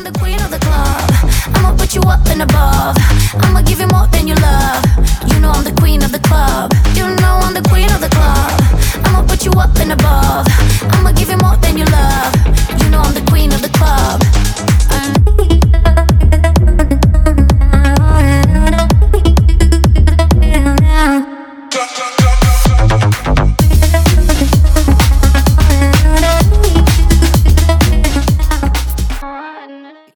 I'm the queen of the club. I'ma put you up and above. I'ma give you more than you love. You know I'm the queen of the club. You know I'm the queen of the club. I'ma put you up and above. I'ma give you more than you love. You know I'm the queen of the club.